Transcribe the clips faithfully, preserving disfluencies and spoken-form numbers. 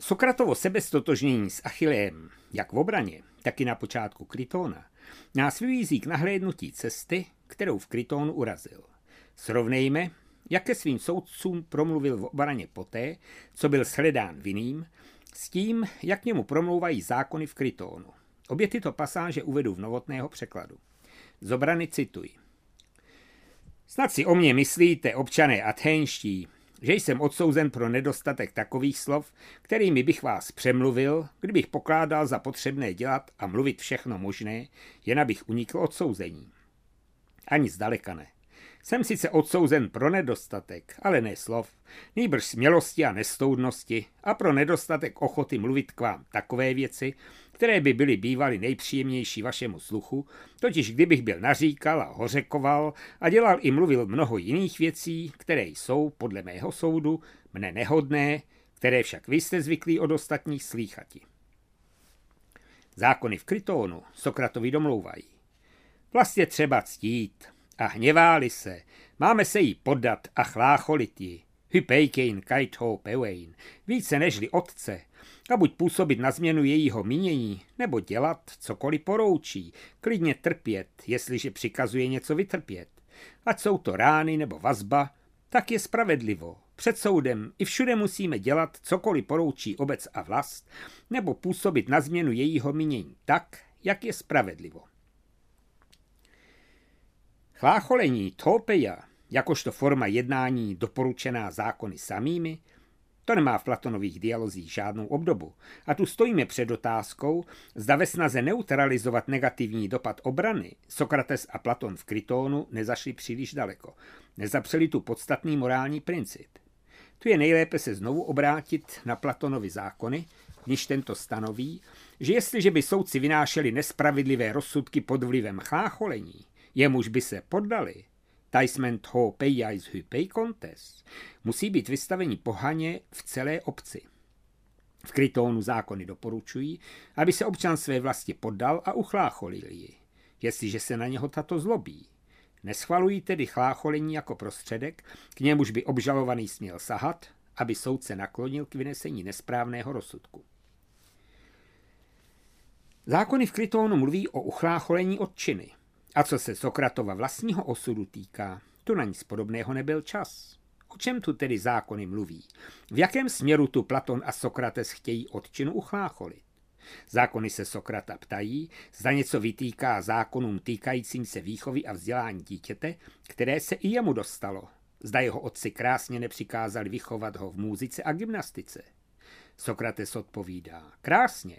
Sokratovo sebestotožnění s Achilleem, jak v obraně, tak i na počátku Krytona, nás vybízí k nahlédnutí cesty, kterou v Krytonu urazil. Srovnejme, jak ke svým soudcům promluvil v obraně poté, co byl shledán vinným, s tím, jak k němu promlouvají zákony v Krytonu. Obě tyto pasáže uvedu v Novotného překladu. Z obrany cituji. Snad si o mě myslíte, občané athénští, že jsem odsouzen pro nedostatek takových slov, kterými bych vás přemluvil, kdybych pokládal za potřebné dělat a mluvit všechno možné, jen abych unikl odsouzení. Ani zdaleka ne. Jsem sice odsouzen pro nedostatek, ale ne slov, nýbrž smělosti a nestoudnosti a pro nedostatek ochoty mluvit k vám takové věci, které by byly bývaly nejpříjemnější vašemu sluchu, totiž kdybych byl naříkal a hořekoval a dělal i mluvil mnoho jiných věcí, které jsou, podle mého soudu, mne nehodné, které však vy jste zvyklí od ostatních slýchati. Zákony v Krytonu Sokratovi domlouvají. Vlastně třeba ctít a hněváli se, máme se jí poddat a chlácholit ji, hypejkein kaitho pewein, více nežli otce, a buď působit na změnu jejího mínění, nebo dělat cokoliv poroučí, klidně trpět, jestliže přikazuje něco vytrpět. Ať jsou to rány nebo vazba, tak je spravedlivo. Před soudem i všude musíme dělat cokoliv poroučí obec a vlast, nebo působit na změnu jejího mínění tak, jak je spravedlivo. Chlácholení topeja, jakožto forma jednání doporučená zákony samými, to nemá v Platonových dialozích žádnou obdobu. A tu stojíme před otázkou, zda ve snaze neutralizovat negativní dopad obrany Sokrates a Platon v Krytonu nezašli příliš daleko. Nezapřeli tu podstatný morální princip. Tu je nejlépe se znovu obrátit na Platonovy zákony, když tento stanoví, že jestliže by soudci vynášeli nespravedlivé rozsudky pod vlivem chlácholení, jemuž by se poddali, taisment ho pejais hypeikontes, musí být vystaveni pohaně v celé obci. V Krytonu zákony doporučují, aby se občan své vlasti poddal a uchlácholil ji, jestliže se na něho tato zlobí. Neschvalují tedy chlácholení jako prostředek, k němuž by obžalovaný směl sahat, aby soudce naklonil k vynesení nesprávného rozsudku. Zákony v Krytonu mluví o uchlácholení odčiny. A co se Sokratova vlastního osudu týká, tu na nic podobného nebyl čas. O čem tu tedy zákony mluví? V jakém směru tu Platon a Sokrates chtějí odčinu uchlácholit? Zákony se Sokrata ptají, zda něco vytýká zákonům týkajícím se výchovy a vzdělání dítěte, které se i jemu dostalo. Zda jeho otci krásně nepřikázali vychovat ho v múzice a gymnastice. Sokrates odpovídá, krásně.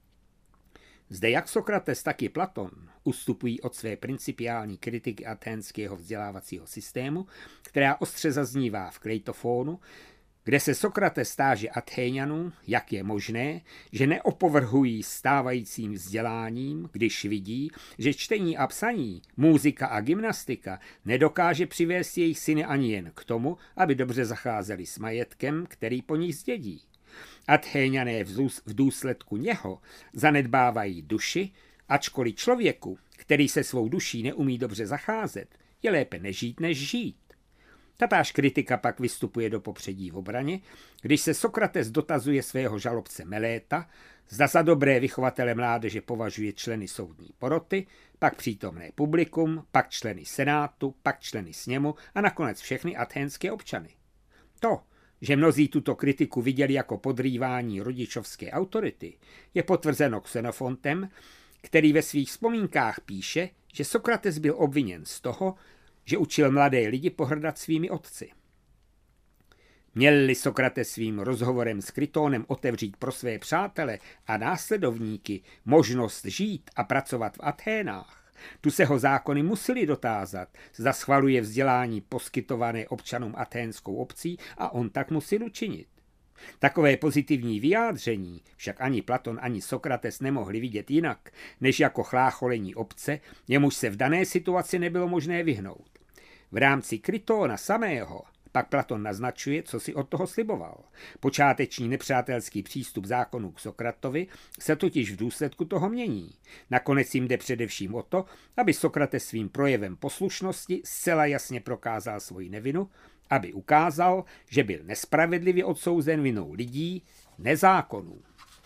Zde jak Sokrates, tak i Platon ustupují od své principiální kritiky athénského vzdělávacího systému, která ostře zaznívá v Kleitofónu, kde se Sokrates stáže Athéňanům, jak je možné, že neopovrhují stávajícím vzděláním, když vidí, že čtení a psaní, múzika a gymnastika nedokáže přivést jejich syny ani jen k tomu, aby dobře zacházeli s majetkem, který po nich zdědí. Athéňané v důsledku něho zanedbávají duši, ačkoliv člověku, který se svou duší neumí dobře zacházet, je lépe nežít než žít. Tatáž kritika pak vystupuje do popředí v obraně, když se Sokrates dotazuje svého žalobce Meléta, zda za dobré vychovatele mládeže považuje členy soudní poroty, pak přítomné publikum, pak členy senátu, pak členy sněmu a nakonec všechny athénské občany. To, že mnozí tuto kritiku viděli jako podrývání rodičovské autority, je potvrzeno Xenofontem, který ve svých vzpomínkách píše, že Sokrates byl obviněn z toho, že učil mladé lidi pohrdat svými otci. Měl-li Sokrates svým rozhovorem s Krytonem otevřít pro své přátele a následovníky možnost žít a pracovat v Athénách, tu se ho zákony museli dotázat, zda schvaluje vzdělání poskytované občanům athénskou obcí a on tak musel učinit. Takové pozitivní vyjádření však ani Platon, ani Sokrates nemohli vidět jinak, než jako chlácholení obce, jemuž se v dané situaci nebylo možné vyhnout. V rámci Krytona samého pak Platon naznačuje, co si od toho sliboval. Počáteční nepřátelský přístup zákonů k Sokratovi se totiž v důsledku toho mění. Nakonec jim jde především o to, aby Sokrates svým projevem poslušnosti zcela jasně prokázal svoji nevinu aby ukázal, že byl nespravedlivě odsouzen vinou lidí, nezákonů.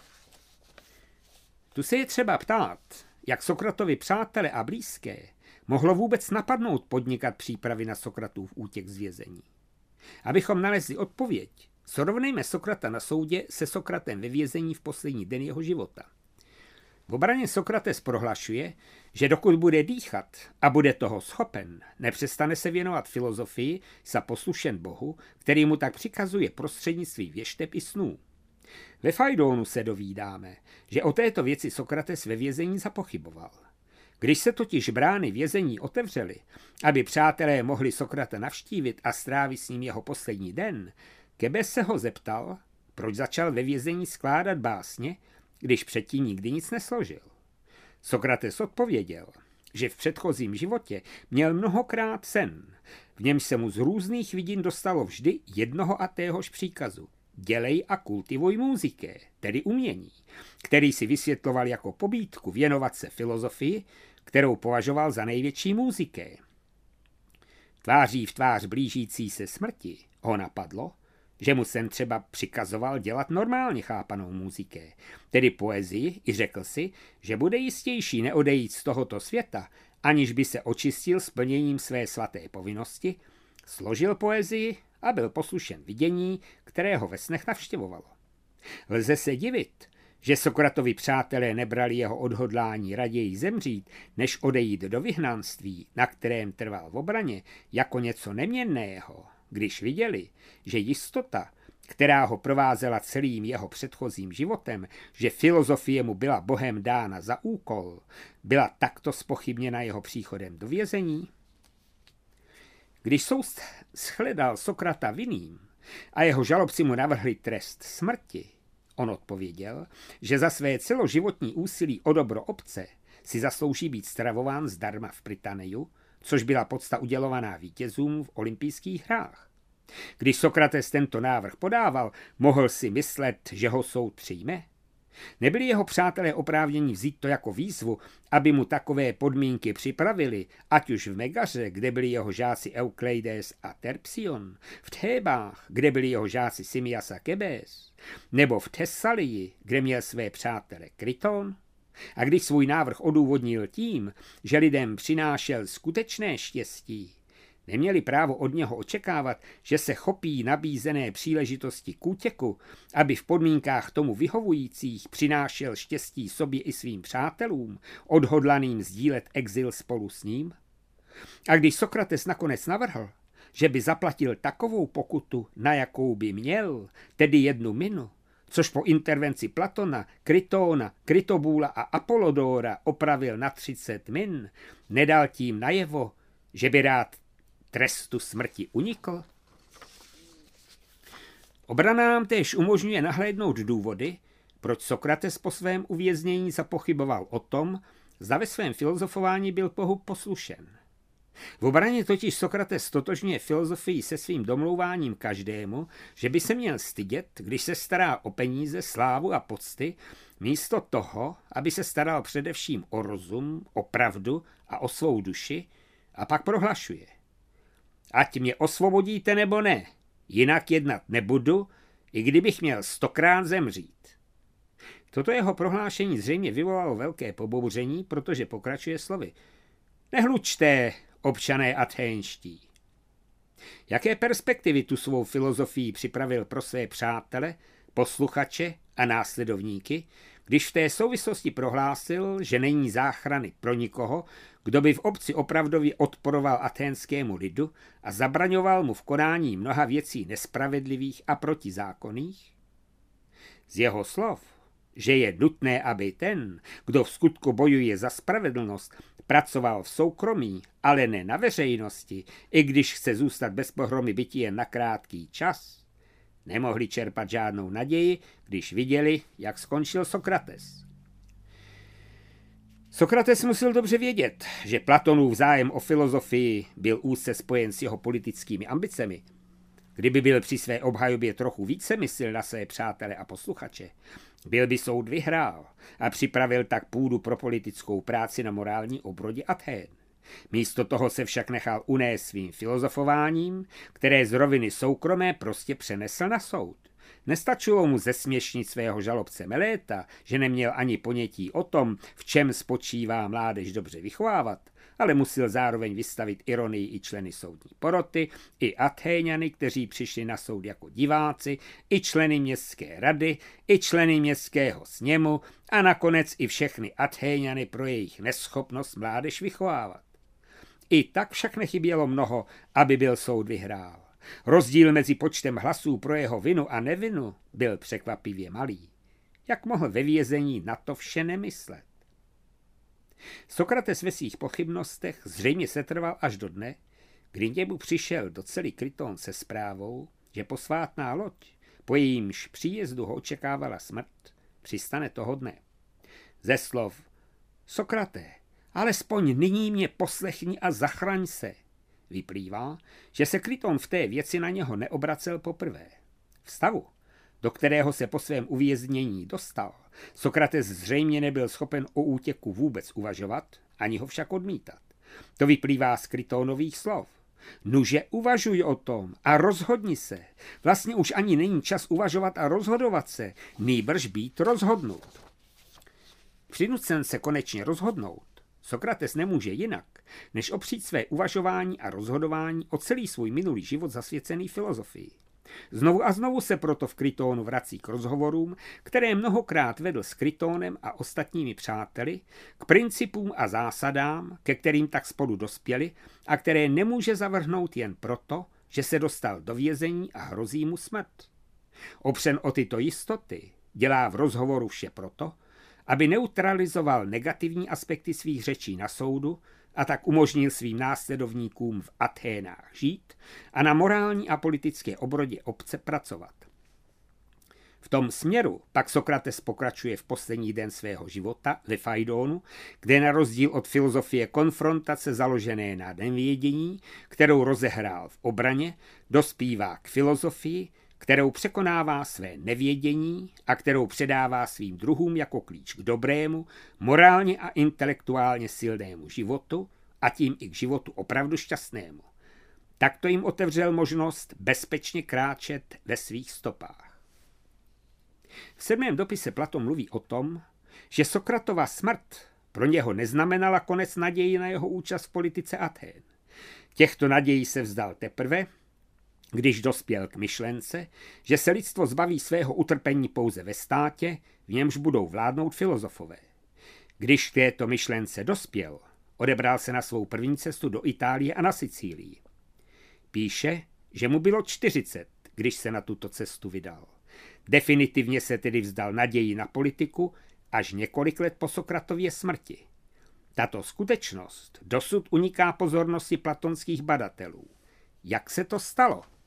Tu se je třeba ptát, jak Sokratovi přátele a blízké mohlo vůbec napadnout podnikat přípravy na Sokratův útěk z vězení. Abychom nalezli odpověď, srovnejme Sokrata na soudě se Sokratem ve vězení v poslední den jeho života. V obraně Sokrates prohlašuje, že dokud bude dýchat a bude toho schopen, nepřestane se věnovat filozofii, za poslušen Bohu, který mu tak přikazuje prostřednictvím věšteb i snů. Ve Fajdónu se dovídáme, že o této věci Sokrates ve vězení zapochyboval. Když se totiž brány vězení otevřely, aby přátelé mohli Sokrata navštívit a strávit s ním jeho poslední den, Kebes se ho zeptal, proč začal ve vězení skládat básně, když předtím nikdy nic nesložil. Sokrates odpověděl, že v předchozím životě měl mnohokrát sen, v němž se mu z různých vidin dostalo vždy jednoho a téhož příkazu. Dělej a kultivuj muziké, tedy umění, který si vysvětloval jako pobídku věnovat se filozofii, kterou považoval za největší muziké. Tváří v tvář blížící se smrti ho napadlo, že mu sen třeba přikazoval dělat normálně chápanou muziké, tedy poezii, i řekl si, že bude jistější neodejít z tohoto světa, aniž by se očistil splněním své svaté povinnosti, složil poezii a byl poslušen vidění, které ho ve snech navštěvovalo. Lze se divit, že Sokratovi přátelé nebrali jeho odhodlání raději zemřít, než odejít do vyhnanství, na kterém trval v obraně, jako něco neměnného, když viděli, že jistota, která ho provázela celým jeho předchozím životem, že filozofie mu byla Bohem dána za úkol, byla takto zpochybněna jeho příchodem do vězení. Když soud shledal Sokrata vinným a jeho žalobci mu navrhli trest smrti, on odpověděl, že za své celoživotní úsilí o dobro obce si zaslouží být stravován zdarma v Prytaneju, což byla pocta udělovaná vítězům v olympijských hrách. Když Sokrates tento návrh podával, mohl si myslet, že ho soud přijme? Nebyli jeho přátelé oprávněni vzít to jako výzvu, aby mu takové podmínky připravili, ať už v Megaře, kde byli jeho žáci Eukleides a Terpsion, v Thébách, kde byli jeho žáci Simmias a Kebes, nebo v Tesalii, kde měl své přátele Kryton? A když svůj návrh odůvodnil tím, že lidem přinášel skutečné štěstí, neměli právo od něho očekávat, že se chopí nabízené příležitosti k útěku, aby v podmínkách tomu vyhovujících přinášel štěstí sobě i svým přátelům, odhodlaným sdílet exil spolu s ním? A když Sokrates nakonec navrhl, že by zaplatil takovou pokutu, na jakou by měl, tedy jednu minu, což po intervenci Platona, Krytona, Krytobula a Apollodora opravil na třicet min, nedal tím najevo, že by rád trestu smrti unikl? Obrana nám též umožňuje nahlédnout důvody, proč Sokrates po svém uvěznění zapochyboval o tom, zda ve svém filozofování byl Bohu poslušen. V obraně totiž Sokrates stotožňuje filozofii se svým domlouváním každému, že by se měl stydět, když se stará o peníze, slávu a pocty, místo toho, aby se staral především o rozum, o pravdu a o svou duši, a pak prohlašuje: ať mě osvobodíte nebo ne, jinak jednat nebudu, i kdybych měl stokrát zemřít. Toto jeho prohlášení zřejmě vyvolalo velké pobouření, protože pokračuje slovy: nehlučte, občané athénští. Jaké perspektivy tu svou filozofii připravil pro své přátele, posluchače a následovníky, když v té souvislosti prohlásil, že není záchrany pro nikoho, kdo by v obci opravdově odporoval athénskému lidu a zabraňoval mu v konání mnoha věcí nespravedlivých a protizákonných? Z jeho slov, že je nutné, aby ten, kdo v skutku bojuje za spravedlnost, pracoval v soukromí, ale ne na veřejnosti, i když chce zůstat bez pohromy bytí jen na krátký čas, nemohli čerpat žádnou naději, když viděli, jak skončil Sokrates. Sokrates musel dobře vědět, že Platonův zájem o filozofii byl úzce spojen s jeho politickými ambicemi. Kdyby byl při své obhajobě trochu více myslil na své přátele a posluchače, byl by soud vyhrál a připravil tak půdu pro politickou práci na morální obrodě Athén. Místo toho se však nechal unést svým filozofováním, které z roviny soukromé prostě přenesl na soud. Nestačilo mu zesměšnit svého žalobce Meléta, že neměl ani ponětí o tom, v čem spočívá mládež dobře vychovávat, ale musel zároveň vystavit ironii i členy soudní poroty, i Athéňany, kteří přišli na soud jako diváci, i členy městské rady, i členy městského sněmu a nakonec i všechny Athéňany pro jejich neschopnost mládež vychovávat. I tak však nechybělo mnoho, aby byl soud vyhrál. Rozdíl mezi počtem hlasů pro jeho vinu a nevinu byl překvapivě malý. Jak mohl ve vězení na to vše nemyslet? Sokrates ve svých pochybnostech zřejmě setrval až do dne, kdy němu přišel do celý Kryton se zprávou, že posvátná loď, po jejímž příjezdu ho očekávala smrt, přistane toho dne. Ze slov Sokrate, alespoň nyní mě poslechni a zachraň se, vyplývá, že se Kryton v té věci na něho neobracel poprvé. V stavu, do kterého se po svém uvěznění dostal, Sokrates zřejmě nebyl schopen o útěku vůbec uvažovat, ani ho však odmítat. To vyplývá z Krytonových slov. Nuže uvažuj o tom a rozhodni se. Vlastně už ani není čas uvažovat a rozhodovat se, nýbrž být rozhodnout. Přinucen se konečně rozhodnout, Sokrates nemůže jinak, než opřít své uvažování a rozhodování o celý svůj minulý život zasvěcený filozofii. Znovu a znovu se proto v Krytonu vrací k rozhovorům, které mnohokrát vedl s Krytonem a ostatními přáteli, k principům a zásadám, ke kterým tak spolu dospěli a které nemůže zavrhnout jen proto, že se dostal do vězení a hrozí mu smrt. Opřen o tyto jistoty dělá v rozhovoru vše proto, aby neutralizoval negativní aspekty svých řečí na soudu a tak umožnil svým následovníkům v Athénách žít a na morální a politické obrodě obce pracovat. V tom směru pak Sokrates pokračuje v poslední den svého života ve Faidonu, kde na rozdíl od filozofie konfrontace založené na nevědění, kterou rozehrál v obraně, dospívá k filozofii, kterou překonává své nevědění a kterou předává svým druhům jako klíč k dobrému, morálně a intelektuálně silnému životu a tím i k životu opravdu šťastnému. Takto jim otevřel možnost bezpečně kráčet ve svých stopách. V sedmém dopise Platon mluví o tom, že Sokratova smrt pro něho neznamenala konec naději na jeho účast v politice Athén. Těchto nadějí se vzdal teprve, když dospěl k myšlence, že se lidstvo zbaví svého utrpení pouze ve státě, v němž budou vládnout filozofové. Když k této myšlence dospěl, odebral se na svou první cestu do Itálie a na Sicílii. Píše, že mu bylo čtyřicet, když se na tuto cestu vydal. Definitivně se tedy vzdal naději na politiku až několik let po Sokratově smrti. Tato skutečnost dosud uniká pozornosti platonských badatelů. Jak se to stalo?